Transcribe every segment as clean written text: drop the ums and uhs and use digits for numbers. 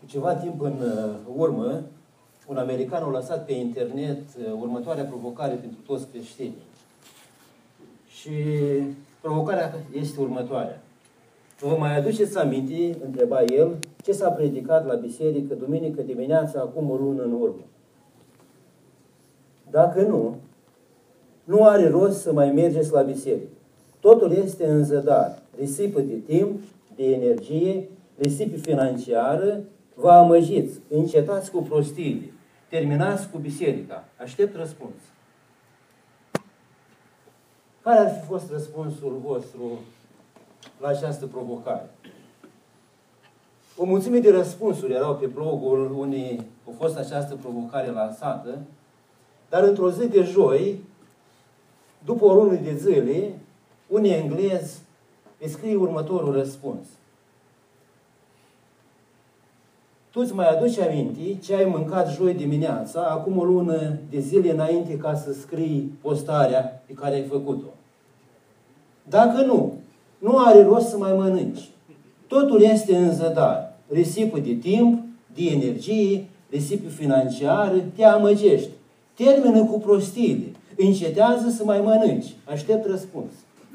Cu ceva timp în urmă, un american a lăsat pe internet următoarea provocare pentru toți creștinii. Și provocarea este următoarea. Vă mai aduceți aminte, întreba el, ce s-a predicat la biserică duminică dimineața acum o lună în urmă? Dacă nu, nu are rost să mai mergeți la biserică. Totul este în zădar, risipă de timp, de energie, risipă financiară, vă amăgiți, încetați cu prostiile, terminați cu biserica. Aștept răspuns. Care ar fi fost răspunsul vostru la această provocare? O mulțime de răspunsuri erau pe blogul unde a fost această provocare lansată, dar într-o zi de joi, după o lună de zile, un englez îi scrie următorul răspuns. Tu îți mai aduci aminte ce ai mâncat joi dimineața, acum o lună de zile înainte ca să scrii postarea pe care ai făcut-o? Dacă nu, nu are rost să mai mănânci. Totul este în zădar. Risipă de timp, de energie, risipă financiară, te amăgești. Termină cu prostiile. Încetează să mai mănânci. Aștept răspuns.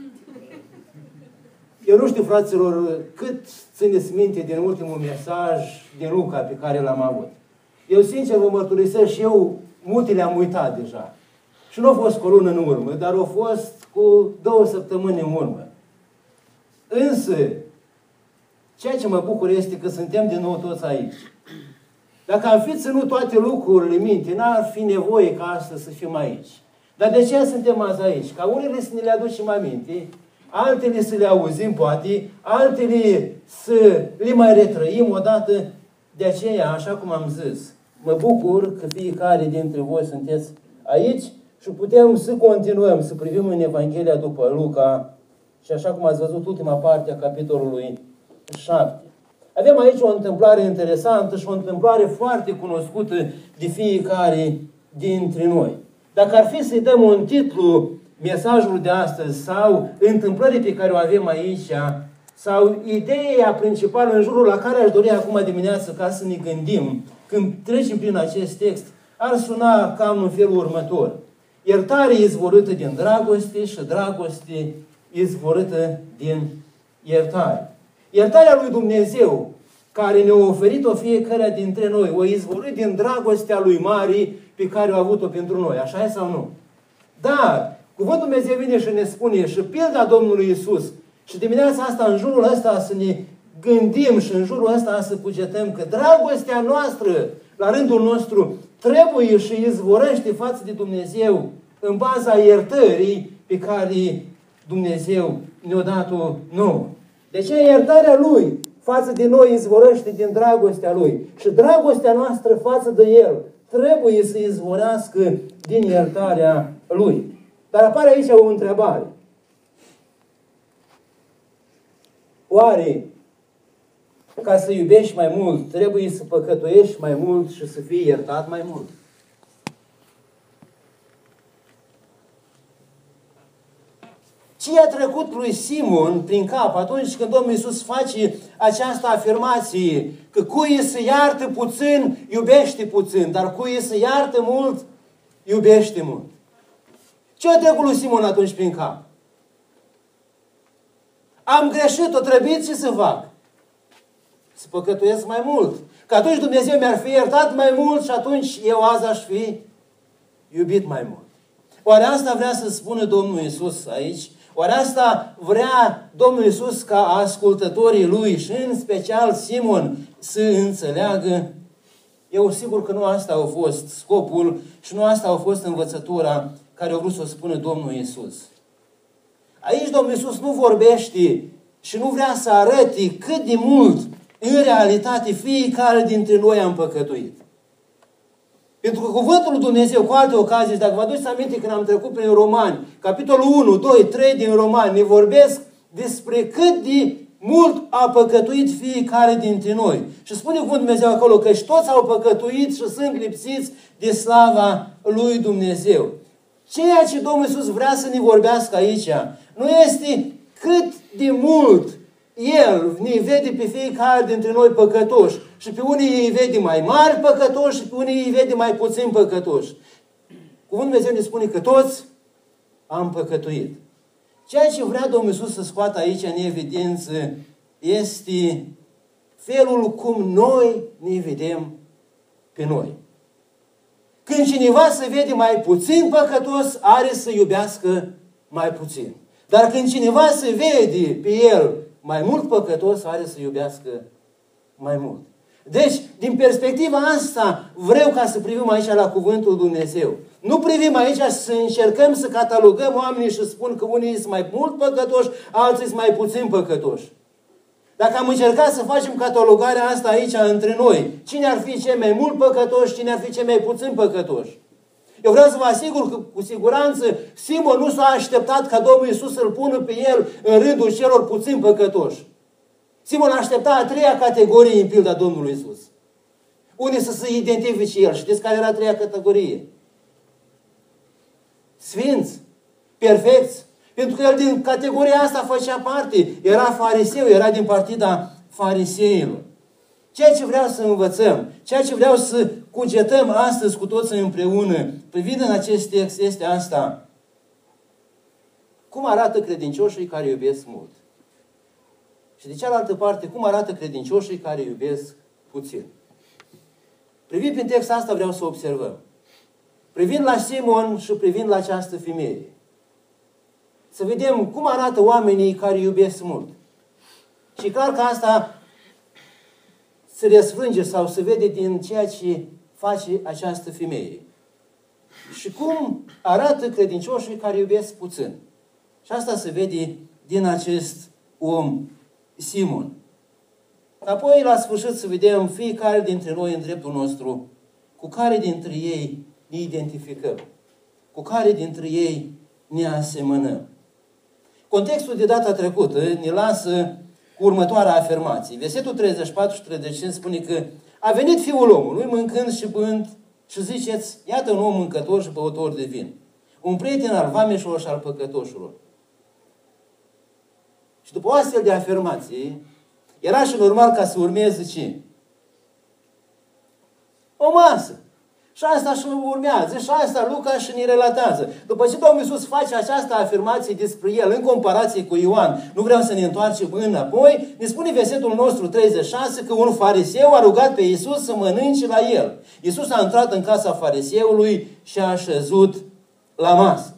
Eu nu știu, fraților, cât țineți minte din ultimul mesaj din Luca pe care l-am avut. Eu, sincer, vă mărturisesc și eu, multe le-am uitat deja. Și nu a fost cu o lună în urmă, dar a fost cu 2 săptămâni în urmă. Însă, ceea ce mă bucur este că suntem din nou toți aici. Dacă am fi ținut toate lucrurile în minte, n-ar fi nevoie ca astăzi să fim aici. Dar de ce suntem azi aici? Ca unele să ne le aducem aminte, altele să le auzim, poate, altele să le mai retrăim odată. De aceea, așa cum am zis, mă bucur că fiecare dintre voi sunteți aici și putem să continuăm să privim în Evanghelia după Luca și așa cum ați văzut ultima parte a capitolului 7. Avem aici o întâmplare interesantă și o întâmplare foarte cunoscută de fiecare dintre noi. Dacă ar fi să-i dăm un titlu mesajul de astăzi sau întâmplării pe care o avem aici sau ideea principală în jurul la care aș dori acum dimineață ca să ne gândim când trecem prin acest text, ar suna cam în felul următor. Iertare izvorâtă din dragoste și dragoste izvorâtă din iertare. Iertarea lui Dumnezeu, care ne-a oferit-o fiecare dintre noi, o izvorât din dragostea lui mare pe care o a avut-o pentru noi. Așa e sau nu? Dar Cuvântul Dumnezeu vine și ne spune și pilda Domnului Iisus și dimineața asta, în jurul ăsta, să ne gândim și în jurul ăsta să cugetăm că dragostea noastră, la rândul nostru, trebuie și izvorăște față de Dumnezeu în baza iertării pe care Dumnezeu ne-a dat-o nouă. De ce iertarea Lui față de noi izvorăște din dragostea Lui și dragostea noastră față de El trebuie să izvorească din iertarea Lui. Dar apare aici o întrebare. Oare, ca să iubești mai mult, trebuie să păcătuiești mai mult și să fii iertat mai mult? Ce i-a trecut lui Simon prin cap atunci când Domnul Iisus face această afirmație că cui se iartă puțin, iubește puțin, dar cui se iartă mult, iubește mult? Ce a trecut lui Simon atunci prin cap? Am greșit, o trebuie ce să fac? Să păcătuiesc mai mult. Că atunci Dumnezeu mi-ar fi iertat mai mult și atunci eu azi aș fi iubit mai mult. Oare asta vrea să spună Domnul Iisus aici? Oare asta vrea Domnul Iisus ca ascultătorii Lui și în special Simon să înțeleagă? Eu sigur că nu asta a fost scopul și nu asta a fost învățătura care a vrut să o spună Domnul Iisus. Aici Domnul Iisus nu vorbește și nu vrea să arăte cât de mult în realitate fiecare dintre noi am păcătuit. Pentru că cuvântul lui Dumnezeu, cu alte ocazii, dacă vă aduceți aminte când am trecut prin Romani, capitolul 1, 2, 3 din Romani, ne vorbesc despre cât de mult a păcătuit fiecare dintre noi. Și spune cuvântul Dumnezeu acolo că și toți au păcătuit și sunt lipsiți de slava lui Dumnezeu. Ceea ce Domnul Iisus vrea să ne vorbească aici nu este cât de mult El ne vede pe fiecare dintre noi păcătoși. Și pe unii îi vede mai mari păcătoși și pe unii îi vede mai puțin păcătoși. Cuvântul Dumnezeu ne spune că toți am păcătuit. Ceea ce vrea Domnul Iisus să scoată aici în evidență este felul cum noi ne vedem pe noi. Când cineva se vede mai puțin păcătos, are să iubească mai puțin. Dar când cineva se vede pe el mai mult păcătos, are să iubească mai mult. Deci, din perspectiva asta, vreau ca să privim aici la Cuvântul Dumnezeu. Nu privim aici să încercăm să catalogăm oamenii și spun că unii sunt mai mult păcătoși, alții sunt mai puțin păcătoși. Dacă am încercat să facem catalogarea asta aici între noi, cine ar fi cei mai mult păcătoși, cine ar fi cei mai puțin păcătoși? Eu vreau să vă asigur că, cu siguranță, Simon nu s-a așteptat ca Domnul Iisus să-l pună pe el în rândul celor puțin păcătoși. Simon aștepta a treia categorie în pilda Domnului Iisus. Unde să se identifice el. Știți care era a treia categorie? Sfinți, perfecți. Pentru că el din categoria asta făcea parte. Era fariseu, era din partida fariseilor. Ceea ce vreau să învățăm, ceea ce vreau să cugetăm astăzi cu toți împreună, privind în acest text, este asta. Cum arată credincioșii care iubesc mult? Și de cealaltă parte, cum arată credincioșii care iubesc puțin? Privind prin textul asta vreau să observăm. Privind la Simon și privind la această femeie. Să vedem cum arată oamenii care iubesc mult. Și clar că asta se răsfrânge sau se vede din ceea ce face această femeie. Și cum arată credincioșii care iubesc puțin. Și asta se vede din acest om Simon. Apoi, la sfârșit, să vedem fiecare dintre noi în dreptul nostru, cu care dintre ei ne identificăm, cu care dintre ei ne asemănăm. Contextul de data trecută ne lasă cu următoarea afirmație. Versetul 34 și 35 spune că a venit Fiul omului, mâncând și bând, și ziceți, iată un om mâncător și băutor de vin, un prieten al vameșilor și al păcătoșilor. Și după o astfel de afirmație, era și normal ca să urmeze ce? O masă. Și asta și urmează. Și asta Luca și ne relatează. După ce Domnul Iisus face această afirmație despre el, în comparație cu Ioan, nu vreau să ne întoarcem înapoi, ne spune versetul nostru 36 că un fariseu a rugat pe Iisus să mănânce la el. Iisus a intrat în casa fariseului și a așezut la masă.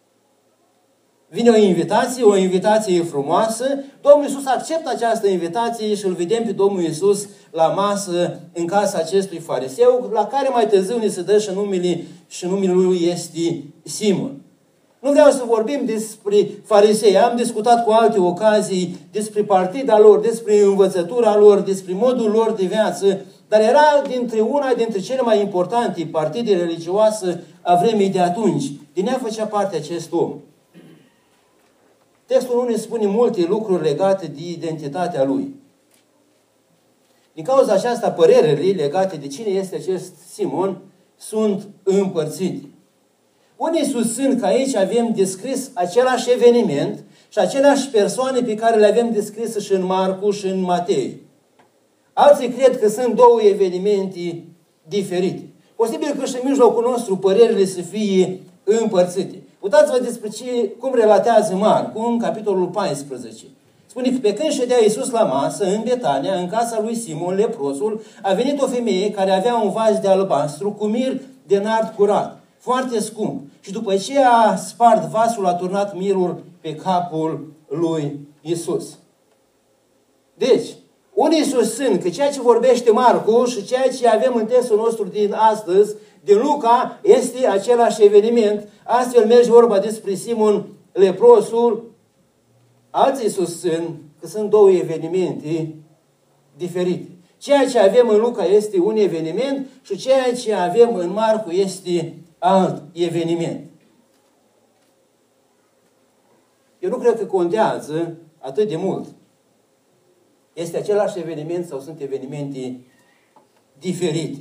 Vine o invitație frumoasă. Domnul Iisus acceptă această invitație și îl vedem pe Domnul Iisus la masă în casa acestui fariseu, la care mai târziu ne se dă și numele lui este Simon. Nu vreau să vorbim despre farisei. Am discutat cu alte ocazii despre partida lor, despre învățătura lor, despre modul lor de viață, dar era una dintre cele mai importante partide religioase a vremii de atunci. Din ea făcea parte acest om. Textul nu ne spune multe lucruri legate de identitatea lui. Din cauza aceasta, părerile legate de cine este acest Simon sunt împărțite. Unii susțin că aici avem descris același eveniment și aceleași persoane pe care le avem descrise și în Marcu și în Matei. Alții cred că sunt două evenimente diferite. Posibil că și în mijlocul nostru părerile să fie împărțite. Uitați-vă despre cum relatează Marcu în capitolul 14. Spune că pe când ședea Iisus la masă, în Betania, în casa lui Simon, leprosul, a venit o femeie care avea un vas de albastru cu mir de nard curat, foarte scump. Și după ce a spart vasul, a turnat mirul pe capul lui Iisus. Deci, unii susțin că ceea ce vorbește Marcu și ceea ce avem în textul nostru din astăzi, din Luca, este același eveniment. Astfel merge vorba despre Simon leprosul. Alții susțin că sunt două evenimente diferite. Ceea ce avem în Luca este un eveniment și ceea ce avem în Marcu este alt eveniment. Eu nu cred că contează atât de mult. Este același eveniment sau sunt evenimente diferite.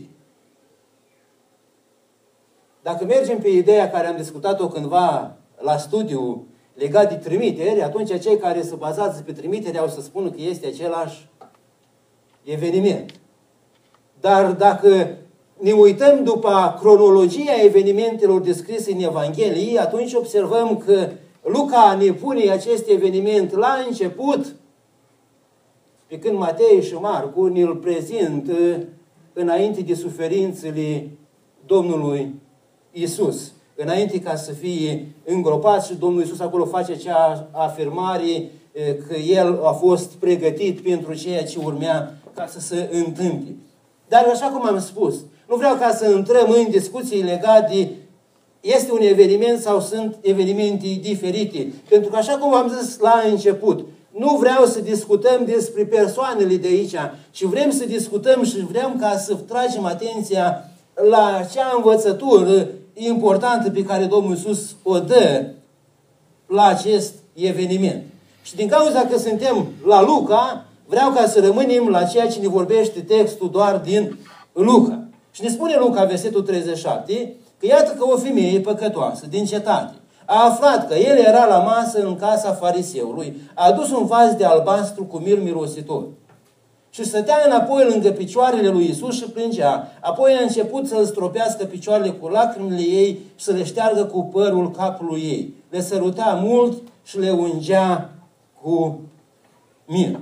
Dacă mergem pe ideea care am discutat-o cândva la studiu legat de trimiteri, atunci cei care se bazează pe trimiteri au să spună că este același eveniment. Dar dacă ne uităm după cronologia evenimentelor descrise în Evanghelii, atunci observăm că Luca ne pune acest eveniment la început, pe când Matei și Marcu ne-l prezintă înainte de suferințele Domnului Iisus. Înainte ca să fie îngropat și Domnul Iisus acolo face acea afirmare că El a fost pregătit pentru ceea ce urmea ca să se întâmple. Dar așa cum am spus, nu vreau ca să intrăm în discuții legate de este un eveniment sau sunt evenimente diferite. Pentru că așa cum am zis la început, nu vreau să discutăm despre persoanele de aici, ci vrem să discutăm și vrem ca să tragem atenția la acea învățătură importantă pe care Domnul Iisus o dă la acest eveniment. Și din cauza că suntem la Luca, vreau ca să rămânem la ceea ce ne vorbește textul doar din Luca. Și ne spune Luca, versetul 37, că iată că o femeie păcătoasă din cetate a aflat că el era la masă în casa fariseului, a adus un vas de albastru cu mir mirositor și stătea înapoi lângă picioarele lui Iisus și plângea. Apoi a început să-l stropească picioarele cu lacrimile ei și să le șteargă cu părul capului ei. Le săruta mult și le ungea cu mir.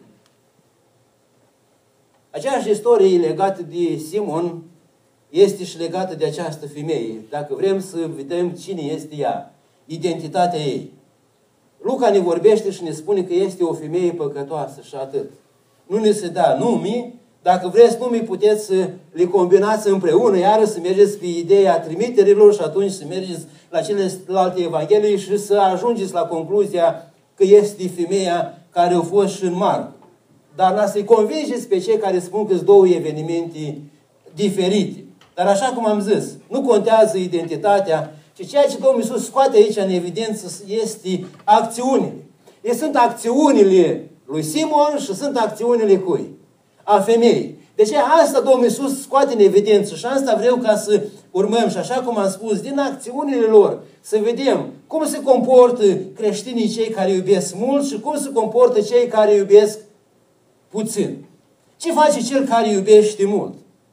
Aceeași istorie legată de Simon este și legată de această femeie. Dacă vrem să vedem cine este ea, identitatea ei. Luca ne vorbește și ne spune că este o femeie păcătoasă și atât. Nu ne se da nume. Dacă vreți nume, puteți să le combinați împreună, iară să mergeți pe ideea trimiterilor și atunci să mergeți la celelalte evanghelii și să ajungeți la concluzia că este femeia care a fost și în Marcu. Dar să-i convingeți pe cei care spun că sunt două evenimente diferite. Dar așa cum am zis, nu contează identitatea, ci ceea ce Domnul Iisus scoate aici în evidență este acțiunile. Sunt acțiunile lui Simon și sunt acțiunile cui? A femeii. Deci asta Domnul Iisus scoate în evidență și asta vreau ca să urmăm. Și așa cum am spus, din acțiunile lor, să vedem cum se comportă creștinii cei care iubesc mult și cum se comportă cei care iubesc puțin. Ce face cel care iubește mult?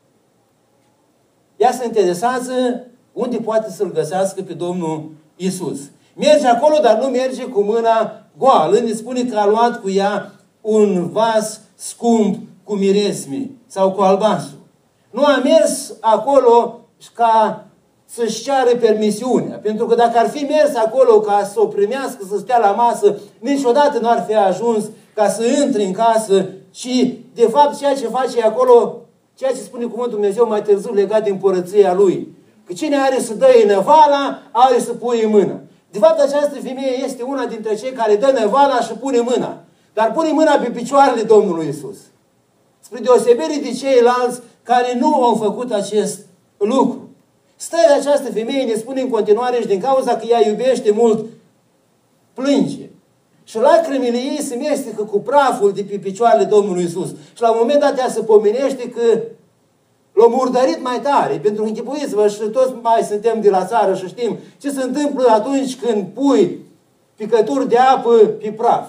Ea se interesează unde poate să-L găsească pe Domnul Iisus. Merge acolo, dar nu merge cu mâna goală. Ne spune că a luat cu ea un vas scump cu miresme sau cu albastru. Nu a mers acolo ca să-și ceară permisiunea. Pentru că dacă ar fi mers acolo ca să o primească, să stea la masă, niciodată nu ar fi ajuns ca să intre în casă, ci de fapt ceea ce face acolo, ceea ce spune cuvântul Dumnezeu mai târziu legat de împărăția Lui. Că cine are să dă năvala, are să pui mâna. De fapt, această femeie este una dintre cei care dă năvala și pune mâna. Dar pune mâna pe picioarele Domnului Iisus. Spre deosebire de ceilalți care nu au făcut acest lucru. Starea această femeie ne spune în continuare și din cauza că ea iubește mult, plânge. Și lacrimile ei se mestecă cu praful de pe picioarele Domnului Iisus. Și la un moment dat ea se pomenește că l-a murdărit mai tare. Pentru că închipuiți-vă și toți mai suntem de la țară și știm ce se întâmplă atunci când pui picături de apă pe praf.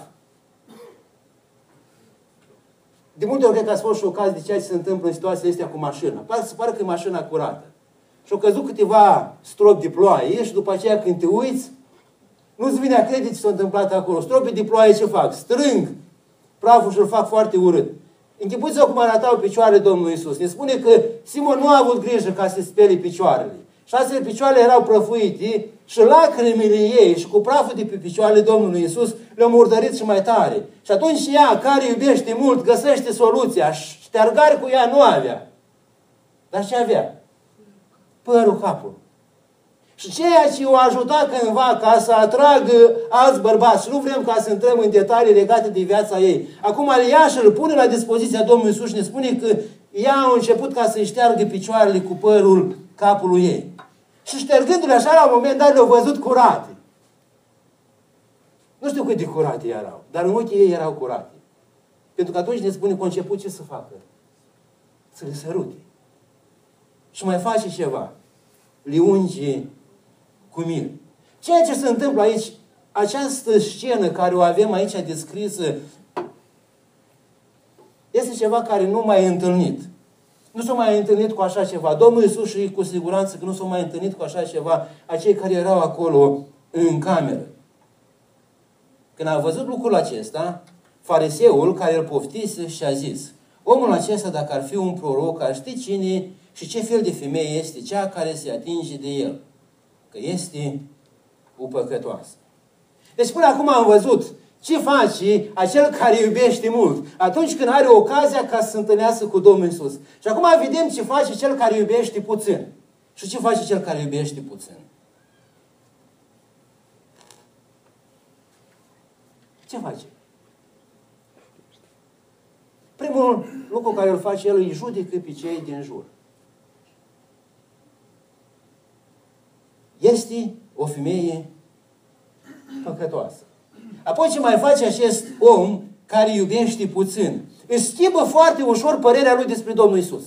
De multe ori cred că ați fost șocați de ceea ce se întâmplă în situația astea cu mașina. Se pare că e mașina curată. Și au căzut câteva stropi de ploaie și după aceea când te uiți, nu-ți vine a crede ce s-a întâmplat acolo. Stropii de ploaie ce fac? Strâng praful și îl fac foarte urât. Închipuiți-vă cum arătau picioarele Domnului Iisus. Ne spune că Simon nu a avut grijă ca să spele picioarele. 6 picioarele erau prăfuite și lacrimile ei și cu praful de pe picioarele Domnului Iisus le-au murdărit și mai tare. Și atunci ea, care iubește mult, găsește soluția. Ștergare cu ea nu avea. Dar ce avea? Părul capului. Și ceea ce o ajuta cândva ca să atragă alți bărbați, și nu vrem ca să intrăm în detalii legate de viața ei. Acum ea și îl pune la dispoziția Domnului Iisus și ne spune că ea a început ca să-i șteargă picioarele cu părul capului ei. Și ștergându-le așa, la un moment dat le-au văzut curate. Nu știu cât de curate erau, dar în ochii ei erau curate. Pentru că atunci ne spune că a început ce să facă? Să le sărute. Și mai face ceva. Le unge cu mir. Ceea ce se întâmplă aici această scenă care o avem aici descrisă este ceva care nu mai e întâlnit. Nu s-au mai întâlnit cu așa ceva. Domnul Iisus și cu siguranță că nu s-au mai întâlnit cu așa ceva acei care erau acolo în cameră. Când a văzut lucrul acesta, fariseul care îl poftise și a zis: omul acesta, dacă ar fi un proroc, ar ști cine și ce fel de femeie este cea care se atinge de el, că este o păcătoasă. Deci până acum am văzut ce face acel care iubește mult atunci când are ocazia ca să se întâlnească cu Domnul Iisus. Și acum vedem ce face cel care iubește puțin. Și ce face cel care iubește puțin? Ce face? Primul lucru care îl face el, îi judecă pe cei din jur. Este o femeie păcătoasă. Apoi ce mai face acest om care iubește puțin? Își schimbă foarte ușor părerea lui despre Domnul Iisus.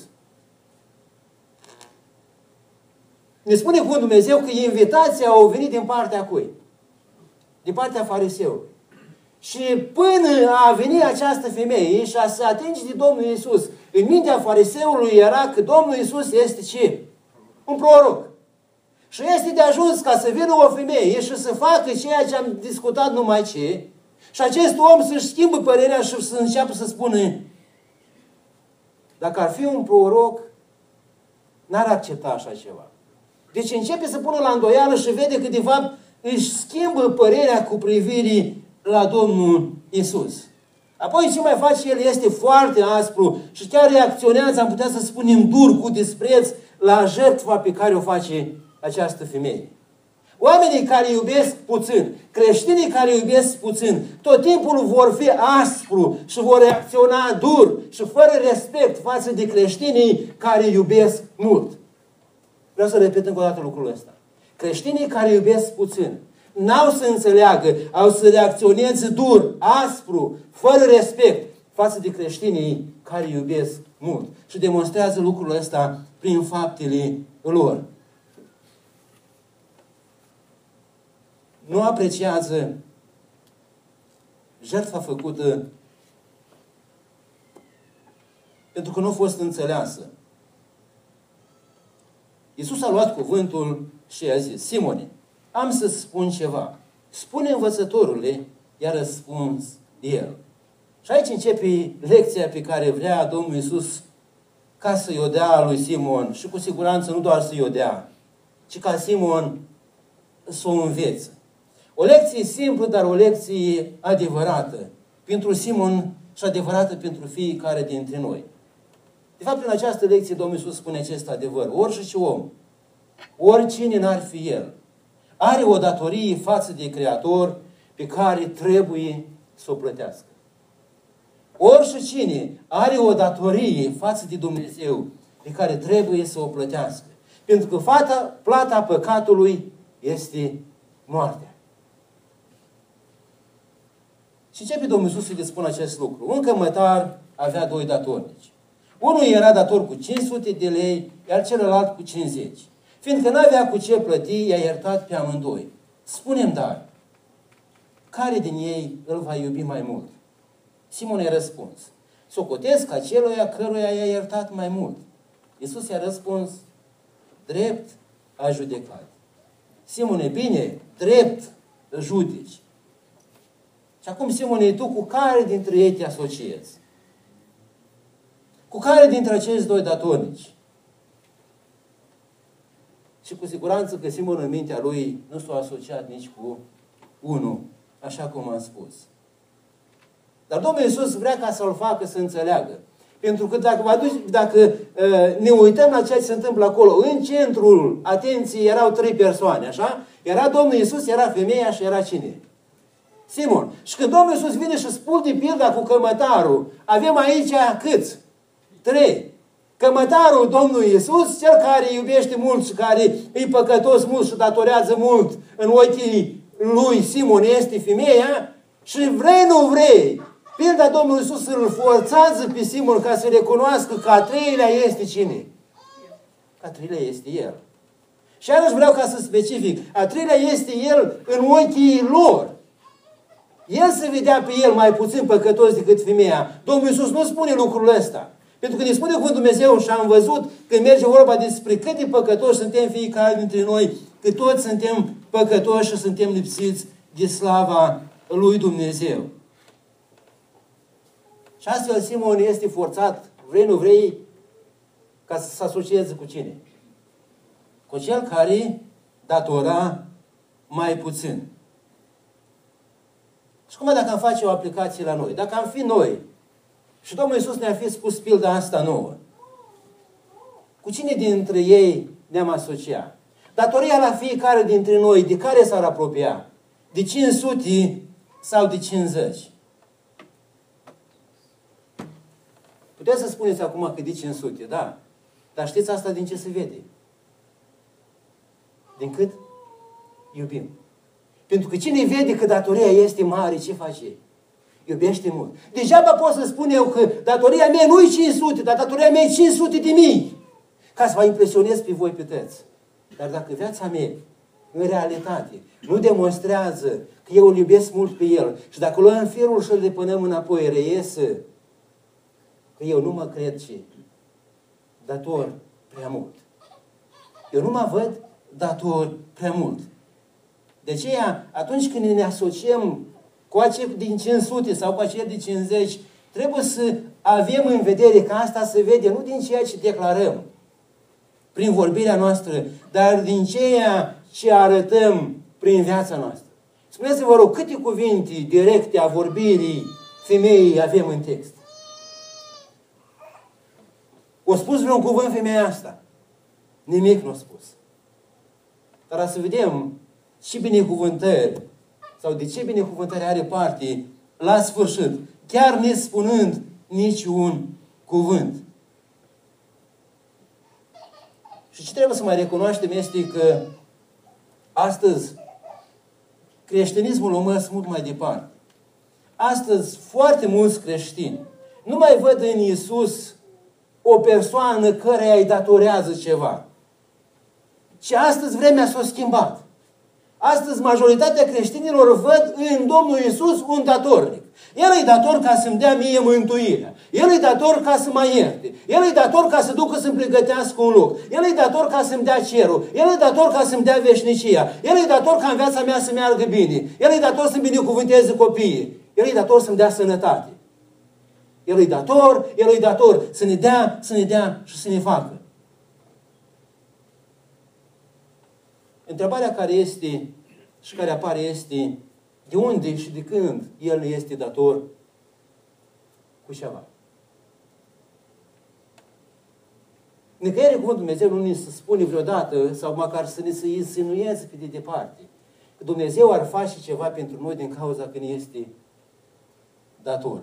Ne spune cuvântul Dumnezeu că invitația a venit din partea cui? Din partea fariseului. Și până a venit această femeie și a se atinge de Domnul Iisus, în mintea fariseului era că Domnul Iisus este ce? Un proroc. Și este de ajuns ca să vină o femeie și să facă ceea ce am discutat numai ce, și acest om să-și schimbă părerea și să înceapă să spună: dacă ar fi un proroc, n-ar accepta așa ceva. Deci începe să pună la îndoială și vede că de fapt își schimbă părerea cu privire la Domnul Iisus. Apoi ce mai face el este foarte aspru și chiar reacționează, am putea să spunem dur, cu dispreț la jertfa pe care o face această femeie. Oamenii care iubesc puțin, creștinii care iubesc puțin, tot timpul vor fi aspru și vor reacționa dur și fără respect față de creștinii care iubesc mult. Vreau să repet încă o dată lucrul ăsta. Creștinii care iubesc puțin n-au să înțeleagă, au să reacționeze dur, aspru, fără respect față de creștinii care iubesc mult. Și demonstrează lucrul ăsta prin faptele lor. Nu apreciază jertfa făcută pentru că nu a fost înțeleasă. Iisus a luat cuvântul și i-a zis: Simone, am să spun ceva. Spune învățătorule, i-a răspuns el. Și aici începe lecția pe care vrea Domnul Iisus ca să-i o dea lui Simon, și cu siguranță nu doar să-i o dea, ci ca Simon să o învețe. O lecție simplă, dar o lecție adevărată pentru Simon și adevărată pentru fiecare dintre noi. De fapt, în această lecție Domnul Iisus spune acest adevăr: orice om, oricine n-ar fi el, are o datorie față de Creator pe care trebuie să o plătească. Oricine are o datorie față de Dumnezeu pe care trebuie să o plătească. Pentru că plata păcatului este moartea. Și începe Domnul Iisus să-i spune acest lucru. Un cămătar avea doi datornici. Unul era dator cu 500 de lei, iar celălalt cu 50. Fiindcă n-avea cu ce plăti, i-a iertat pe amândoi. Spune-mi dar, care din ei îl va iubi mai mult? Simon i-a răspuns: socotesc aceluia căruia i-a iertat mai mult. Iisus i-a răspuns: drept a judecat. Simone, bine, drept judeci. Și acum, Simone, tu cu care dintre ei te asociezi? Cu care dintre acești doi datornici? Și cu siguranță că Simon în mintea lui nu s-a asociat nici cu unul, așa cum am spus. Dar Domnul Iisus vrea ca să-l facă să înțeleagă. Pentru că dacă ne uităm la ceea ce se întâmplă acolo, în centrul atenției erau 3 persoane, așa? Era Domnul Iisus, era femeia și era cine? Simon. Și când Domnul Iisus vine și spune pilda cu cămătarul, avem aici câți? 3. Cămătarul Domnului Iisus, cel care iubește mult și care îi păcătos mult și datorează mult în ochii lui Simon, este femeia, și vrei, nu vrei, pilda Domnului Iisus îl forțează pe Simon ca să recunoască că a treilea este cine? Că a treilea este el. Și iarăși vreau ca să specific, a treilea este el în ochii lor. El se vedea pe el mai puțin păcătos decât femeia. Domnul Iisus nu spune lucrul ăsta. Pentru că ne spune cuvântul Dumnezeu și am văzut când merge vorba despre cât de păcătoși suntem fiecare dintre noi, că toți suntem păcătoși și suntem lipsiți de slava lui Dumnezeu. Și astfel Simon este forțat, vrei nu vrei, ca să se asocieze cu cine? Cu cel care datora mai puțin. Și cum dacă am face o aplicație la noi? Dacă am fi noi și Domnul Iisus ne-a fi spus pilda asta nouă, cu cine dintre ei ne-am asociat? Datoria la fiecare dintre noi, de care s-ar apropia? De 500 sau de 50? Puteți să spuneți acum că de 500, da. Dar știți asta din ce se vede? Din cât iubim. Pentru că cine vede că datoria este mare, ce face? Iubește mult. Degeaba pot să spun eu că datoria mea nu e 500, dar datoria mea e 500 de mii. Ca să vă impresionez pe voi pe toți. Dar dacă viața mea, în realitate, nu demonstrează că eu îl iubesc mult pe el și dacă luăm firul și îl depunem înapoi, reiese că eu nu mă cred ce dator prea mult. Eu nu mă văd dator prea mult. De aceea, atunci când ne asociem cu acei din 500 sau cu acei de 50, trebuie să avem în vedere că asta se vede nu din ceea ce declarăm prin vorbirea noastră, dar din ceea ce arătăm prin viața noastră. Spuneți-vă, vă rog, câte cuvinte directe a vorbirii femeii avem în text? O spus vreun cuvânt femeia asta? Nimic nu a spus. Dar să vedem ce binecuvântări sau de ce binecuvântări are parte la sfârșit, chiar nespunând niciun cuvânt. Și ce trebuie să mai recunoaștem este că astăzi creștinismul a mers mult mai departe. Astăzi foarte mulți creștini nu mai văd în Iisus o persoană căreia îi datorează ceva. Și astăzi vremea s-a schimbat. Astăzi majoritatea creștinilor văd în Domnul Iisus un datornic. El e dator ca să-mi dea mie mântuirea. El e dator ca să mă ierte. El e dator ca să ducă să-mi pregătească un loc. El e dator ca să-mi dea cerul. El e dator ca să-mi dea veșnicia. El e dator ca în viața mea să meargă bine. El e dator să-mi binecuvânteze copiii. El e dator să-mi dea sănătate. El e dator să ne dea și să ne facă. Întrebarea care este și care apare este de unde și de când el ne este dator cu ceva. Nicăieri cuvântul Dumnezeu nu ne se spune vreodată sau măcar să ne se insinueze pe de departe că Dumnezeu ar face ceva pentru noi din cauza că ne este dator.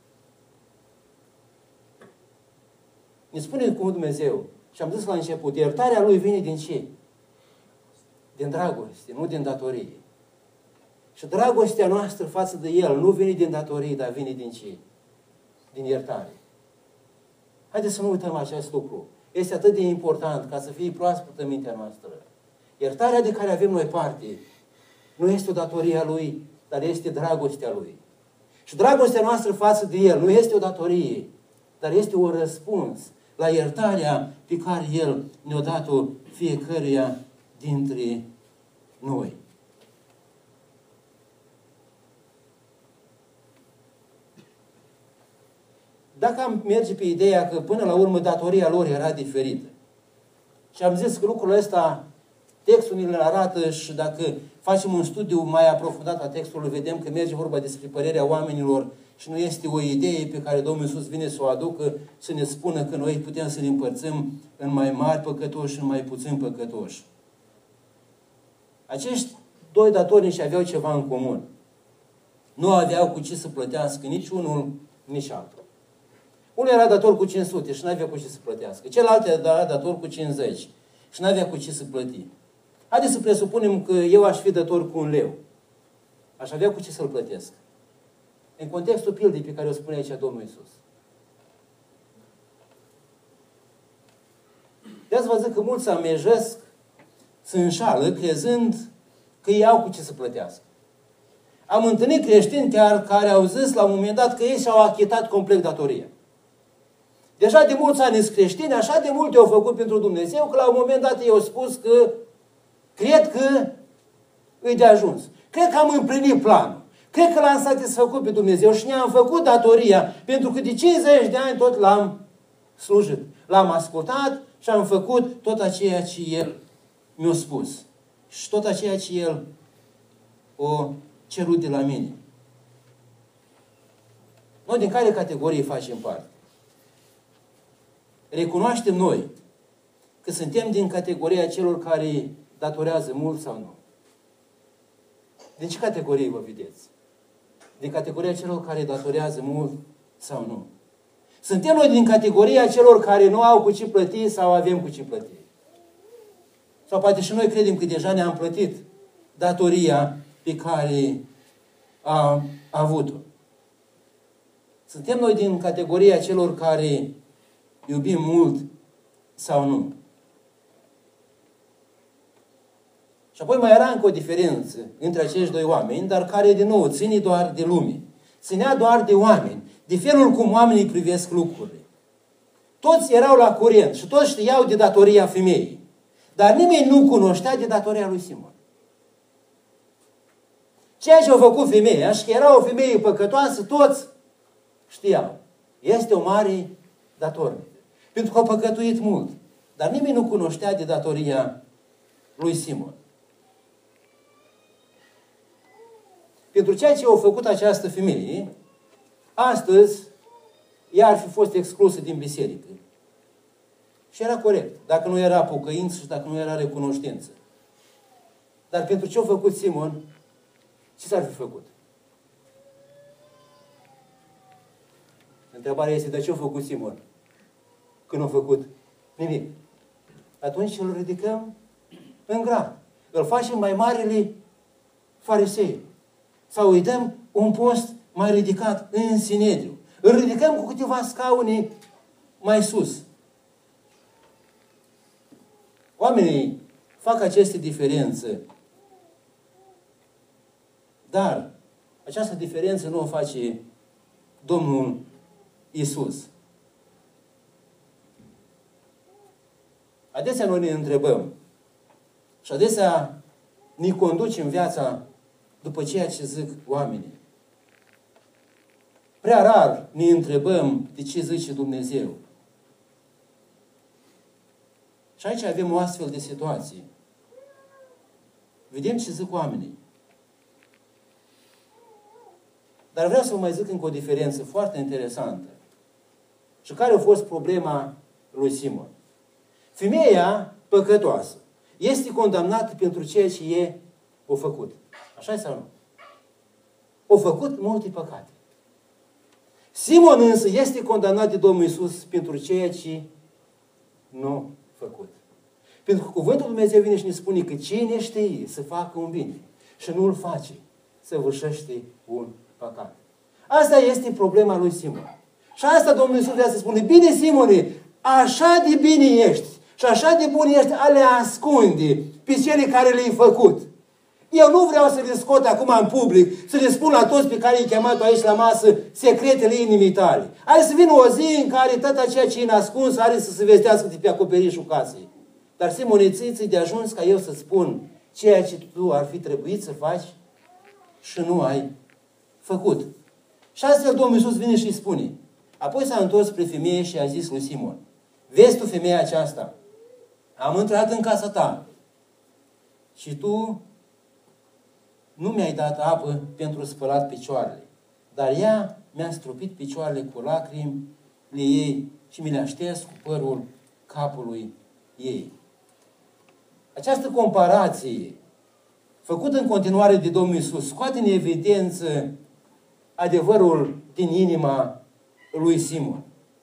Ne spune cuvântul Dumnezeu și am zis la început, iertarea Lui vine din ce? Din dragoste, nu din datorie. Și dragostea noastră față de El nu vine din datorie, dar vine din ce? Din iertare. Haideți să nu uităm acest lucru. Este atât de important ca să fie proaspătă mintea noastră. Iertarea de care avem noi parte nu este o datorie a Lui, dar este dragostea Lui. Și dragostea noastră față de El nu este o datorie, dar este un răspuns la iertarea pe care El ne-a dat-o fiecăruia dintre noi. Dacă am merge pe ideea că până la urmă datoria lor era diferită și am zis că lucrul ăsta textul ne arată și dacă facem un studiu mai aprofundat a textului, vedem că merge vorba despre părerea oamenilor și nu este o idee pe care Domnul Iisus vine să o aducă, să ne spună că noi putem să ne împărțim în mai mari păcătoși și în mai puțin păcătoși. Acești doi datornici aveau ceva în comun. Nu aveau cu ce să plătească nici unul, nici altul. Unul era dator cu 500 și nu avea cu ce să plătească. Celălalt era dator cu 50 și nu avea cu ce să plăti. Haideți să presupunem că eu aș fi dator cu 1 leu. Aș avea cu ce să-l plătesc. În contextul pildei pe care o spune aici Domnul Iisus. De-ați văzut că mulți se amejesc, se înșală, crezând că ei au cu ce să plătească. Am întâlnit creștini chiar care au zis la un moment dat că ei și-au achitat complet datoria. Deja de mulți ani sunt creștini, așa de multe au făcut pentru Dumnezeu, că la un moment dat ei au spus că cred că îi de ajuns. Cred că am împlinit planul. Cred că l-am satisfăcut pe Dumnezeu și ne-am făcut datoria, pentru că de 50 de ani tot l-am slujit. L-am ascultat și am făcut tot ceea ce El mi-a spus. Și tot ceea ce El o cerut de la mine. Noi din care categorie facem parte? Recunoaștem noi că suntem din categoria celor care datorează mult sau nu? Din ce categorie vă vedeți? Din categoria celor care datorează mult sau nu? Suntem noi din categoria celor care nu au cu ce plăti sau avem cu ce plăti? Sau poate și noi credem că deja ne-am plătit datoria pe care am avut-o. Suntem noi din categoria celor care iubim mult sau nu? Și apoi mai era încă o diferență între acești doi oameni, dar care, din nou, ține doar de lume. Ținea doar de oameni, de felul cum oamenii privesc lucrurile. Toți erau la curent și toți știau de datoria femeii. Dar nimeni nu cunoștea de datoria lui Simon. Ceea ce a făcut femeia și că era o femeie păcătoasă, toți știau. Este o mare datornică. Pentru că a păcătuit mult. Dar nimeni nu cunoștea de datoria lui Simon. Pentru ceea ce a făcut această femeie, astăzi ea ar fi fost exclusă din biserică. Și era corect, dacă nu era pocăință și dacă nu era recunoștință. Dar pentru ce a făcut Simon, ce s-ar fi făcut? Întrebarea este, de ce a făcut Simon? Când a făcut nimic. Atunci îl ridicăm în grad. Îl facem mai marele farisei. Sau îi dăm un post mai ridicat în Sinedriu. Îl ridicăm cu câteva scaune mai sus. Oamenii fac aceste diferențe. Dar această diferență nu o face Domnul Iisus. Adesea noi ne întrebăm și adesea ne conducem viața după ceea ce zic oamenii. Prea rar ne întrebăm de ce zice Dumnezeu. Și aici avem o astfel de situație. Vedem ce zic oamenii. Dar vreau să vă mai zic încă o diferență foarte interesantă. Și care a fost problema lui Simon? Femeia păcătoasă este condamnată pentru ceea ce e o făcut. Așa sau nu? O făcut multe păcate. Simon însă este condamnat de Domnul Iisus pentru ceea ce nu a făcut. Pentru că cuvântul Lui Dumnezeu vine și ne spune că cine știe să facă un bine și nu îl face, săvârșește un păcat. Asta este problema lui Simon. Și asta Domnul Iisus vrea să spune, bine Simone, așa de bine ești și așa de bun ești a le ascunde pe cele care le-ai făcut. Eu nu vreau să le scot acum în public, să le spun la toți pe care i-ai chemat aici la masă secretele inimii tale. Are să vină o zi în care tot ceea ce e ascuns are să se vestească de pe acoperișul casei. Dar Simone, ți de ajuns ca eu să spun ceea ce tu ar fi trebuit să faci și nu ai făcut. Și astfel Domnul Iisus vine și îi spune. Apoi s-a întors spre femeie și a zis lui Simon, vezi tu femeia aceasta? Am intrat în casa ta și tu nu mi-ai dat apă pentru spălat picioarele, dar ea mi-a stropit picioarele cu lacrimile ei și mi le-a șters cu părul capului ei. Această comparație, făcută în continuare de Domnul Iisus, scoate în evidență adevărul din inima lui Simon.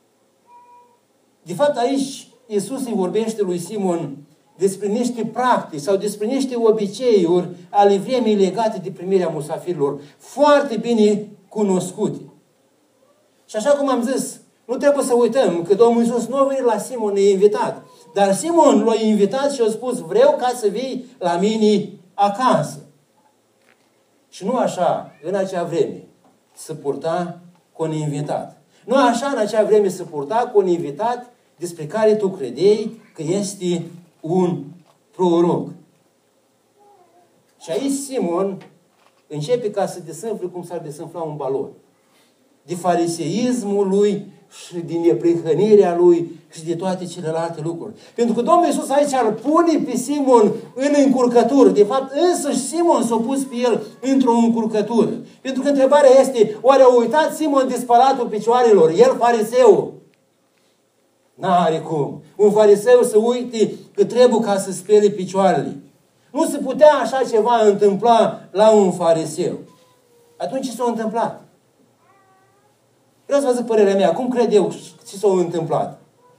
De fapt, aici Iisus îi vorbește lui Simon despre niște practici sau despre niște obiceiuri ale vremii legate de primirea musafirilor, foarte bine cunoscute. Și așa cum am zis, nu trebuie să uităm că Domnul Iisus nu a venit la Simon, ne-a invitat. Dar Simon l-a invitat și a spus, vreau ca să vii la mine acasă. Și nu așa, în acea vreme, se purta cu un invitat. Nu așa, în acea vreme, se purta cu un invitat despre care tu credeai că este un proroc. Și aici Simon începe ca să desânfle cum s-ar desânfla un balon. De fariseismul lui și din neprihănirea lui și de toate celelalte lucruri. Pentru că Domnul Iisus aici îl pune pe Simon în încurcătură. De fapt, însăși Simon s-a pus pe el într-o încurcătură. Pentru că întrebarea este, oare a uitat Simon de spălatul picioarelor? El, fariseu? N-are cum. Un fariseu să uite că trebuie ca să spele picioarele. Nu se putea așa ceva întâmpla la un fariseu. Atunci ce s-a întâmplat? Vreau să vă zic părerea mea. Cum cred eu ce s-a întâmplat?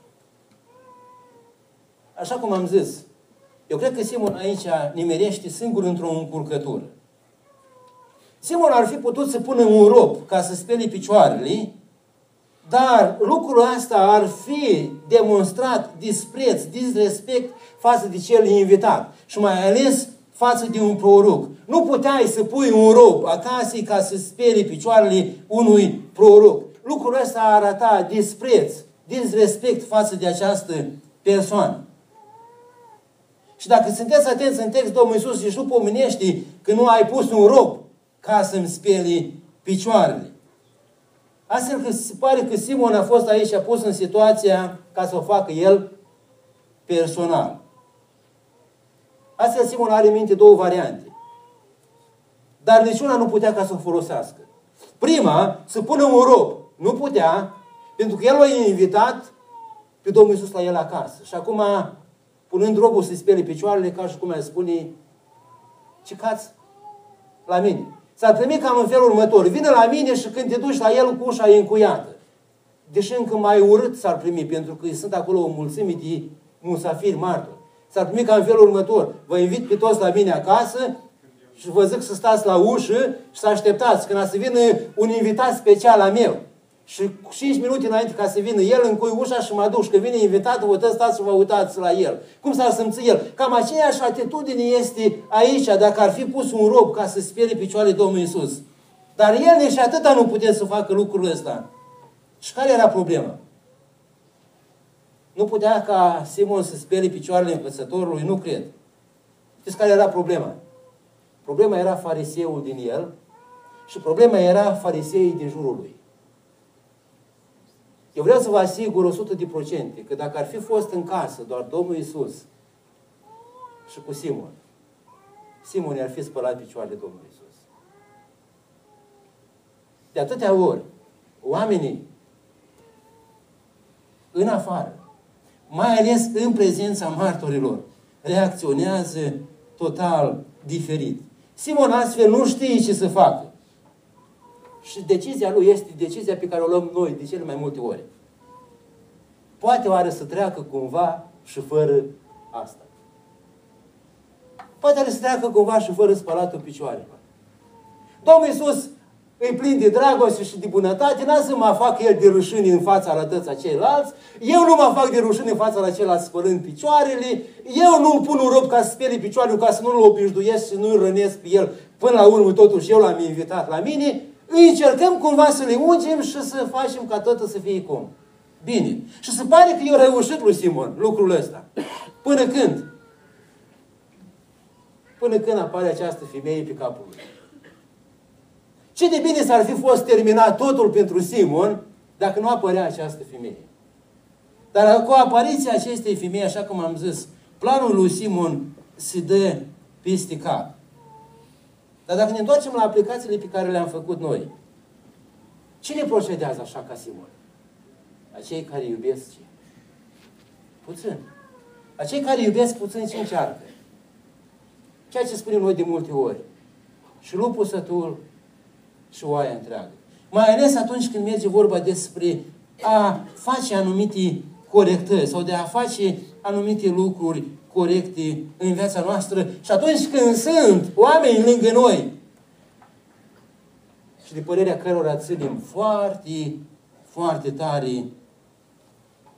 Așa cum am zis, eu cred că Simon aici nimerește singur într-o încurcătură. Simon ar fi putut să pună un rob ca să spele picioarele, dar lucrul ăsta ar fi demonstrat dispreț, disrespect față de cel invitat. Și mai ales față de un proroc. Nu puteai să pui un rob acasă ca să speli picioarele unui proroc. Lucrul ăsta arăta dispreț, disrespect față de această persoană. Și dacă sunteți atenți în text, Domnul Iisus își nu pomenește că nu ai pus un rob ca să-mi speli picioarele. Astfel că se pare că Simon a fost aici a pus în situația ca să o facă el personal. Astfel Simon are în minte două variante. Dar niciuna nu putea ca să o folosească. Prima, să pună un rob. Nu putea, pentru că el l-a invitat pe Domnul Iisus la el acasă. Și acum, punând robul să-i spele picioarele, ca și cum ar spune, cicați la mine. S-ar primi cam în felul următor. Vine la mine și când te duci la el cu ușa încuiată. Deși încă mai urât s-ar primi, pentru că sunt acolo o mulțime de musafiri martori. S-ar primi cam în felul următor. Vă invit pe toți la mine acasă și vă zic să stați la ușă și să așteptați când să vină un invitat special al meu. Și 5 minute înainte ca să vină el, încui ușa și mă duc. Și când vine invitatul, vă stați și vă uitați la el. Cum s-ar simți el? Cam aceeași atitudine este aici, dacă ar fi pus un rob ca să spere picioarele Domnului Iisus. Dar el nici atâta nu putea să facă lucrul ăsta. Și care era problema? Nu putea ca Simon să spere picioarele învățătorului? Nu cred. Știți care era problema? Problema era fariseul din el și problema era fariseii din jurul lui. Eu vreau să vă asigur 100% că dacă ar fi fost în casă doar Domnul Iisus și cu Simon, Simon i-ar fi spălat picioarele Domnului Iisus. De atâtea ori, oamenii în afară, mai ales în prezența martorilor, reacționează total diferit. Simon astfel nu știe ce să facă. Și decizia lui este decizia pe care o luăm noi de cele mai multe ori. Poate oare să treacă cumva și fără asta. Poate oare să treacă cumva și fără spălatul picioarelor. Domnul Iisus îi plin de dragoste și de bunătate, n-a să mă fac el de rușini în fața arătății a ceilalți, eu nu mă fac de rușini în fața la ceilalți spălând picioarele, eu nu pun un rob ca să spele picioarele, ca să nu-l obișnuiesc și nu-l rănesc pe el, până la urmă totuși eu l-am invitat la mine, încercăm cumva să le ungem și să facem ca totul să fie cum. Bine. Și se pare că i-a reușit lui Simon lucrul ăsta. Până când? Până când apare această femeie pe capul lui. Ce de bine s-ar fi fost terminat totul pentru Simon dacă nu apărea această femeie. Dar cu apariția acestei femei, așa cum am zis, planul lui Simon se dă peste cap. Dar dacă ne întoarcem la aplicațiile pe care le-am făcut noi, cine procedează așa ca Simon? Acei care iubesc ce? Puțin. Acei care iubesc puțin ce încearcă? Ceea ce spunem noi de multe ori. Și lupul sătul și oaia întreagă. Mai ales atunci când merge vorba despre a face anumite corectări sau de a face anumite lucruri corecte în viața noastră și atunci când sunt oameni lângă noi și de părerea cărora ținem foarte, foarte tare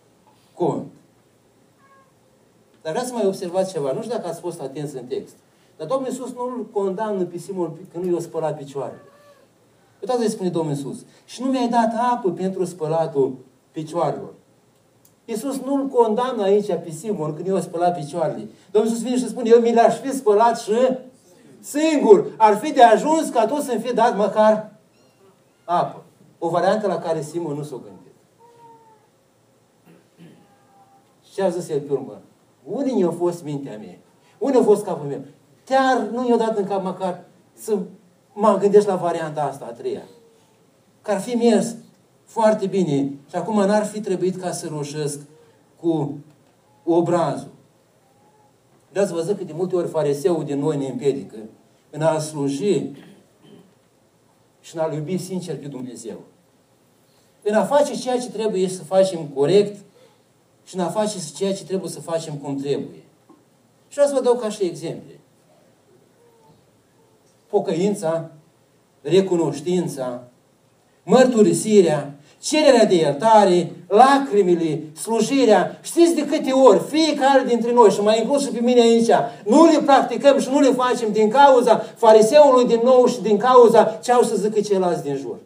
cont. Dar vreau să mai observați ceva. Nu știu dacă ați fost atenți în text. Dar Domnul Iisus nu îl condamnă pe Simon că nu i-a spălat picioarele. Uitați ce spune Domnul Iisus. Și nu mi-ai dat apă pentru spălatul picioarelor. Iisus nu îl condamnă aici pe Simon când i-a spălat picioarele. Domnul Iisus vine și spune, eu mi le-aș fi spălat și singur. Ar fi de ajuns ca tu să-mi fi dat măcar apă. O variantă la care Simon nu s-a gândit. Și ce a zis el pe urmă? Unde i-a fost mintea mea? Unde a fost capul meu? Chiar nu i-a dat în cap măcar să mă gândesc la varianta asta, a treia. Că ar fi mers foarte bine și acum n-ar fi trebuit ca să roșesc cu obrazul. Dați văzut că de multe ori fariseul din noi ne împiedică în a sluji și în a-L iubi sincer pe Dumnezeu. În a face ceea ce trebuie să facem corect și în a face ceea ce trebuie să facem cum trebuie. Și vreau să vă dau ca și exemple. Pocăința, recunoștința, mărturisirea, cererea de iertare, lacrimile, slujirea. Știți de câte ori fiecare dintre noi, și mai inclus și pe mine aici, nu le practicăm și nu le facem din cauza fariseului din nou și din cauza ce au să zică ceilalți din jur.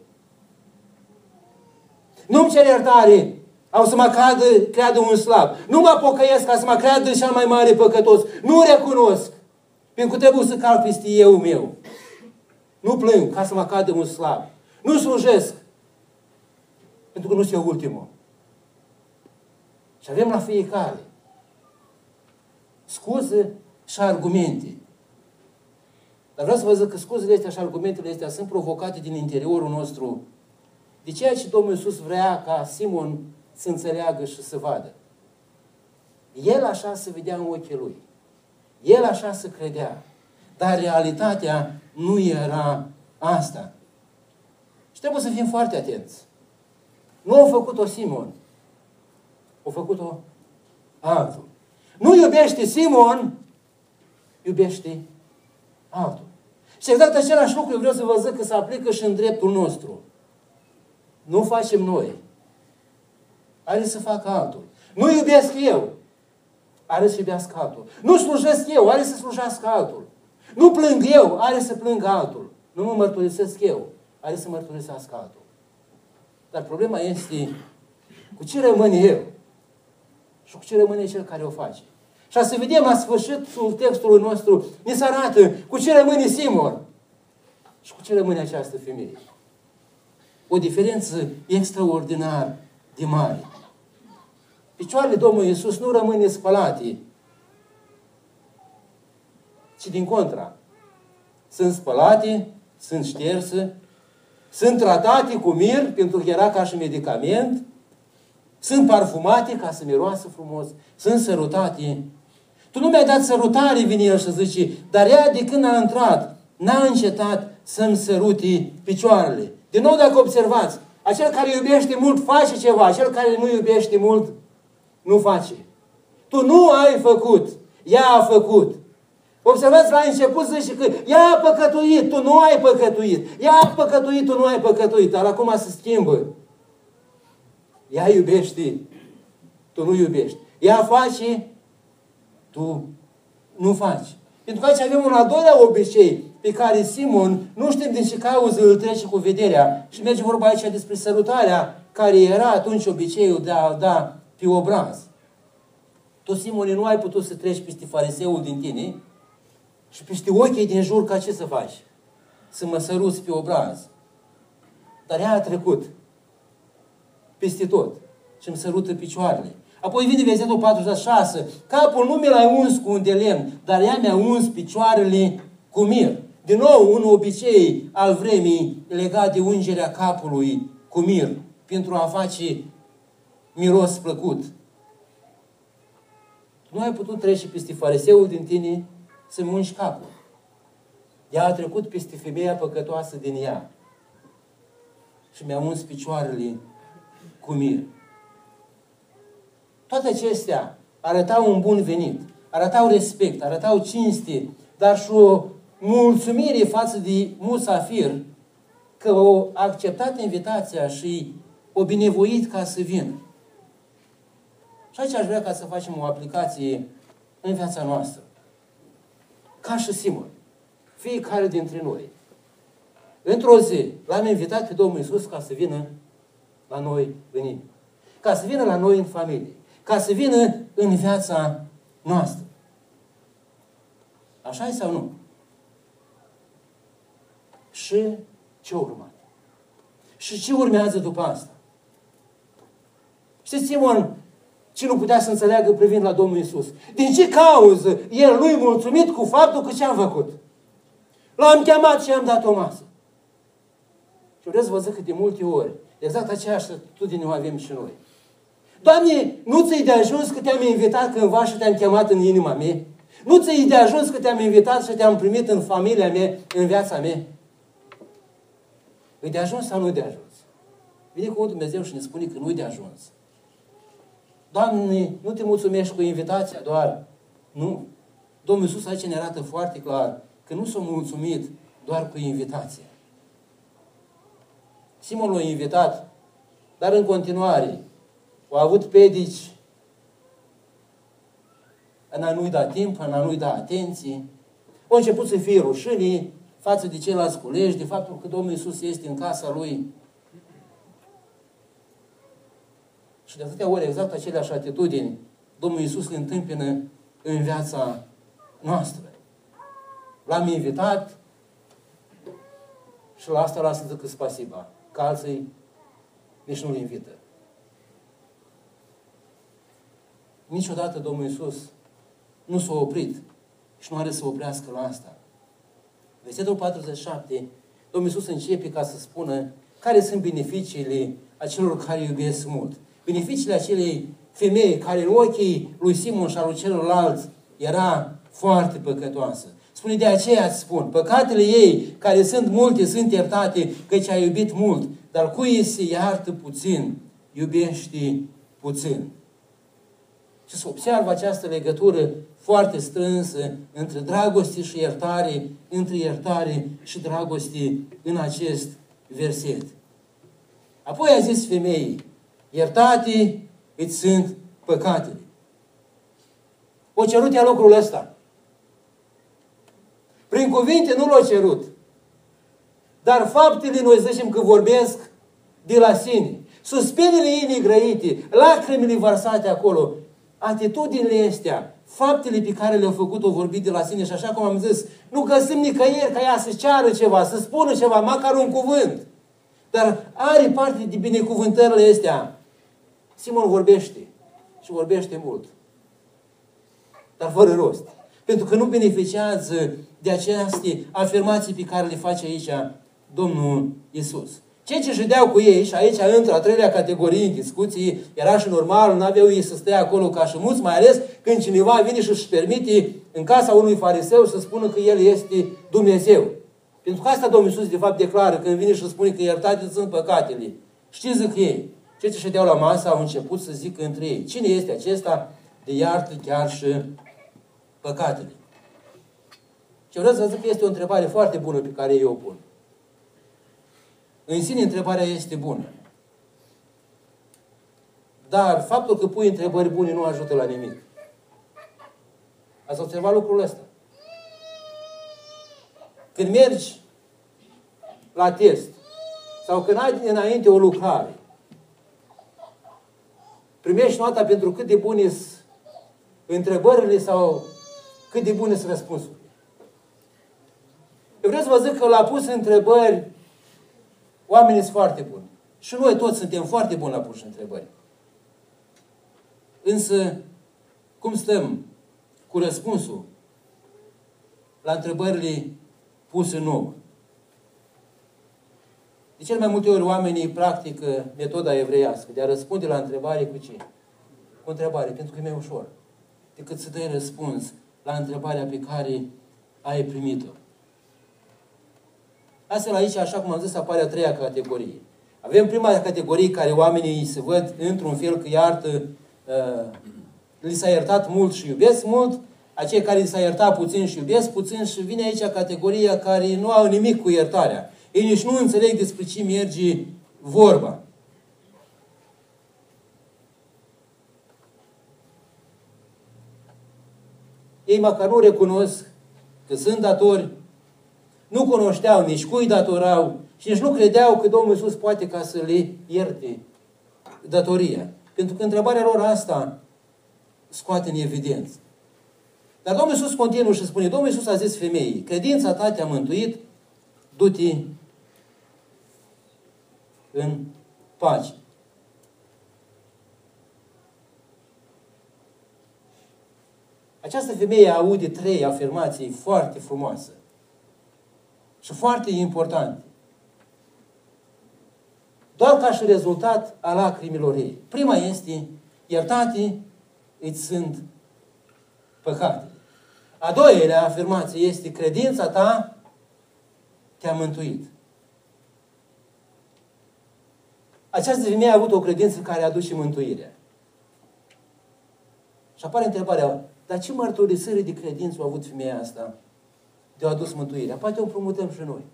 Nu-mi cer iertare, au să mă creadă un slab. Nu mă pocăiesc ca să mă creadă cel mai mare păcătos. Nu recunosc, pentru că trebuie să cal peste eu meu. Nu plâng ca să mă cadă un slab. Nu slujesc, pentru că nu sunt eu ultimul. Și avem la fiecare scuze și argumente. Dar vreau să vă zic că scuzele astea și argumentele astea sunt provocate din interiorul nostru de ceea ce Domnul Iisus vrea ca Simon să înțeleagă și să vadă. El așa se vedea în ochii lui. El așa se credea. Dar realitatea nu era asta. Și trebuie să fim foarte atenți. Nu a făcut-o Simon. A făcut-o altul. Nu iubește Simon, iubește altul. Și exact același lucru eu vreau să vă zic că se aplică și în dreptul nostru. Nu facem noi. Are să facă altul. Nu iubesc eu. Are să iubească altul. Nu slujesc eu. Are să slujească altul. Nu plâng eu. Are să plângă altul. Nu mă mărturisesc eu. Are să mărturisească altul. Dar problema este cu ce rămâne eu și cu ce rămâne cel care o face. Și să vedem la sfârșitul textului nostru, ne se arată cu ce rămâne Simon și cu ce rămâne această femeie. O diferență extraordinar de mare. Picioarele Domnului Iisus nu rămâne spălate, ci din contra. Sunt spălate, sunt șterse, sunt tratate cu mir, pentru că era ca și medicament, sunt parfumate ca să miroasă frumos, sunt sărutate. Tu nu mi-ai dat sărutare, vine el și zice, dar ea de când a intrat, n-a încetat să-mi sărute picioarele. Din nou, dacă observați, acel care iubește mult face ceva, acel care nu iubește mult nu face. Tu nu ai făcut, ea a făcut. Observați, la început zice că ea a păcătuit, tu nu ai păcătuit. Ea a păcătuit, tu nu ai păcătuit. Dar acum se schimbă. Ea iubește, tu nu iubești. Ea face, tu nu faci. Pentru că aici avem un al doilea obicei pe care Simon, nu știm din ce cauză, îl trece cu vederea. Și merge vorba aici despre sărutarea care era atunci obiceiul de a da pe obraz. Tu, Simone, nu ai putut să treci peste fariseul din tine și peste ochii din jur, ca ce să faci? Să mă săruți pe obraz. Dar ea a trecut peste tot și îmi sărută picioarele. Apoi vine versetul 46. Capul nu mi l-ai uns cu un de lemn, dar ea mi-a uns picioarele cu mir. Din nou, un obicei al vremii legat de ungerea capului cu mir, pentru a face miros plăcut. Nu ai putut trece peste fariseul din tine să-mi ungi capul. Ea a trecut peste femeia păcătoasă din ea și mi-a uns picioarele cu mir. Toate acestea arătau un bun venit, arătau respect, arătau cinste, dar și o mulțumire față de musafir că o acceptat invitația și o binevoit ca să vină. Și aici aș vrea ca să facem o aplicație în viața noastră. ca și Simon, fiecare dintre noi. Într-o zi, l-am invitat pe Domnul Iisus ca să vină la noi în inimă. Ca să vină la noi în familie. Ca să vină în viața noastră. Așa e sau nu? Și ce urma? Și ce urmează după asta? Știți, Simon, ce nu putea să înțeleagă privind la Domnul Iisus? Din ce cauză el nu-i mulțumit cu faptul că ce-a făcut? L-am chemat și i-am dat o masă. Și vreau să vă zic că de multe ori, exact aceeași atitudine o avem și noi. Doamne, nu ți-i de ajuns că te-am invitat cândva și te-am chemat în inima mea? Nu ți-i de ajuns că te-am invitat și te-am primit în familia mea, în viața mea? E de ajuns sau nu de ajuns? Vine cu Dumnezeu și ne spune că nu e de ajuns. Doamne, nu te mulțumești cu invitația doar. Nu. Domnul Iisus aici ne arată foarte clar că nu s-a mulțumit doar cu invitația. Simon l-a invitat, dar în continuare au avut pedici în a nu-i da timp, în a nu-i da atenție. Au început să fie rușinii față de ceilalți colegi, de faptul că Domnul Iisus este în casa lui. Și de atâtea ori exact aceleași atitudini Domnul Iisus le întâmpină în viața noastră. L-am invitat și la asta lasă zică spasiba. Că alții nici nu-l invită. Niciodată Domnul Iisus nu s-a oprit și nu are să oprească la asta. Versetul 47, Domnul Iisus începe ca să spună care sunt beneficiile acelor care iubesc mult. Beneficiile acelei femei care în ochii lui Simon și al lui celălalt era foarte păcătoasă. Spune, de aceea îți spun, păcatele ei, care sunt multe, sunt iertate, căci a iubit mult, dar cui se iartă puțin, iubește puțin. Și se observă această legătură foarte strânsă între dragoste și iertare, între iertare și dragoste în acest verset. Apoi a zis femeii, iertate îți sunt păcatele. O cerut ea lucrul ăsta. Prin cuvinte nu l-a cerut. Dar faptele, noi zicem că vorbesc de la sine. Suspinele ei negrăite, lacrimile vărsate acolo, atitudinile astea, faptele pe care le-au făcut, o vorbit de la sine și așa cum am zis, nu găsim nicăieri ca ea să ceară ceva, să spună ceva, măcar un cuvânt. Dar are parte de binecuvântările astea. Simon vorbește și vorbește mult. Dar fără rost. Pentru că nu beneficiază de aceste afirmații pe care le face aici Domnul Iisus. Cei ce ședeau cu ei, și aici intră a treilea categorie în discuții, era și normal, nu aveau ei să stea acolo ca și mulți, mai ales când cineva vine și își permite în casa unui fariseu să spună că el este Dumnezeu. Pentru că asta Domnul Iisus de fapt declară când vine și spune că iertate sunt păcatele. Știți zic ei? Cei ce ședeau la masă au început să zică între ei, cine este acesta de iartă chiar și păcatele? Și vreau să zic că este o întrebare foarte bună pe care eu o pun. În sine întrebarea este bună. Dar faptul că pui întrebări bune nu ajută la nimic. Ați observat lucrul ăsta? Când mergi la test sau când ai înainte o lucrare, primești nota pentru cât de bune sunt întrebările sau cât de bune sunt răspunsurile. Eu vreau să vă zic că la pus întrebări oamenii sunt foarte buni. Și noi toți suntem foarte buni la pus întrebări. Însă, cum stăm cu răspunsul la întrebările puse nouă? De cel mai multe ori oamenii practică metoda evreiască de a răspunde la întrebare cu ce? Cu întrebare, pentru că e mai ușor decât să dai răspuns la întrebarea pe care ai primit-o. Astfel aici, așa cum am zis, apare a treia categorie. Avem prima categorie care oamenii se văd într-un fel că iartă, li s-a iertat mult și iubesc mult, acei care li s-a iertat puțin și iubesc puțin și vine aici categoria care nu au nimic cu iertarea. Ei nici nu înțeleg despre ce merge vorba. Ei măcar nu recunosc că că sunt datori, nu cunoșteau nici cui datorau și nici nu credeau că Domnul Iisus poate ca să le ierte datoria. Pentru că întrebarea lor asta scoate în evidență. Dar Domnul Iisus continuă și spune, Domnul Iisus a zis femeii, credința ta te-a mântuit, du-te în pace. Această femeie aude 3 afirmații foarte frumoase și foarte importante. Doar ca și rezultat al lacrimilor ei. Prima este, iertate îți sunt păcatele. A doilea afirmație este, credința ta te-a mântuit. Această femeie a avut o credință care aduce mântuirea. Și apare întrebarea, dar ce mărturisire de credință a avut femeia asta de-a adus mântuirea? Poate o împrumutăm și noi.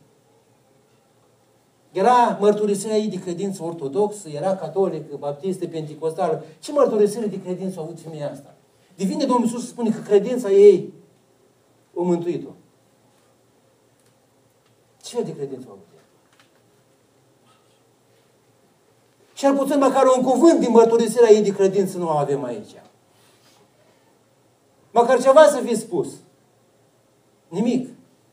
Era mărturisirea ei de credință ortodoxă, era catolică, baptistă, penticostală. Ce mărturisire de credință a avut femeia asta? Devine Domnul Iisus să spune că credința ei o mântuit-o. Ce fel de credință a avut ea? Cel puțin măcar un cuvânt din mărturisirea ei de credință nu o avem aici. Măcar ceva să fie spus. Nimic.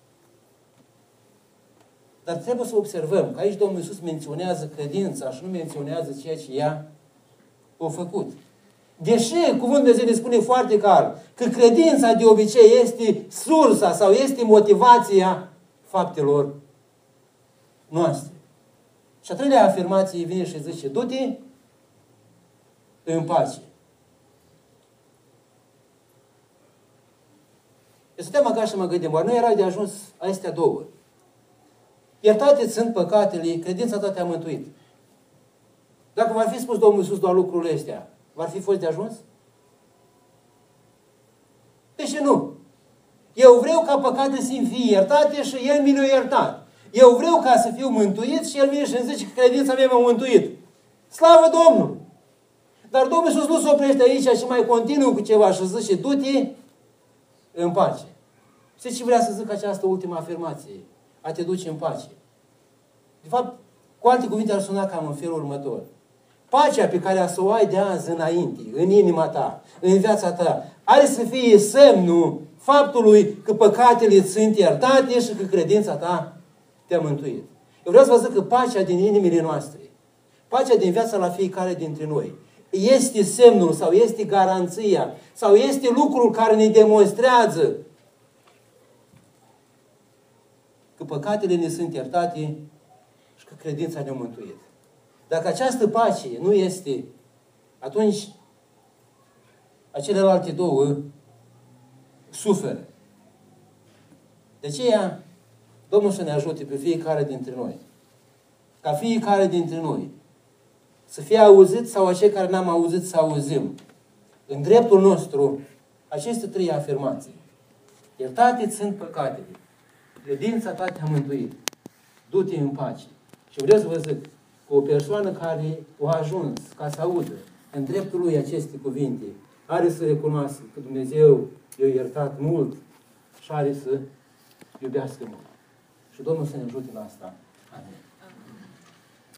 Dar trebuie să observăm că aici Domnul Iisus menționează credința și nu menționează ceea ce ea a făcut. Deși cuvântul Dumnezeu ne spune foarte clar că credința de obicei este sursa sau este motivația faptelor noastre. Și a treilea afirmație vine și zice, du-te în pace. Eu stăteam acasă și mă gândeam, oare nu era de ajuns astea două? Iertate sunt păcatele, credința ta te-a mântuit. Dacă v-ar fi spus Domnul Iisus doar lucrurile astea, v-ar fi fost de ajuns? De ce nu? Eu vreau ca păcatele să fie iertate și El mi le-a iertat. Eu vreau ca să fiu mântuit și El vine și îmi zice că credința mea m-a mântuit. Slavă Domnului! Dar Domnul Iisus nu se oprește aici și mai continuă cu ceva și zice, du-te în pace. Știți ce vrea să zic această ultimă afirmație? A te duce în pace. De fapt, cu alte cuvinte ar suna cam în felul următor. Pacea pe care să o ai de azi înainte, în inima ta, în viața ta, are să fie semnul faptului că păcatele sunt iertate și că credința ta te-a mântuit. Eu vreau să vă zic că pacea din inimile noastre, pacea din viața la fiecare dintre noi, este semnul sau este garanția sau este lucrul care ne demonstrează că păcatele ne sunt iertate și că credința ne-a mântuit. Dacă această pace nu este, atunci acelelalte două suferă. De aceea, Domnul să ne ajute pe fiecare dintre noi. Ca fiecare dintre noi să fie auzit sau acei care n-am auzit să auzim în dreptul nostru aceste 3 afirmații. Iertate sunt păcatele. Credința ta te-a mântuit. Du-te în pace. Și vreau să vă zic că o persoană care a ajuns ca să audă în dreptul lui aceste cuvinte, are să recunoască că Dumnezeu i-a iertat mult și are să iubească mult. Și Domnul să ne ajute la asta. Amin.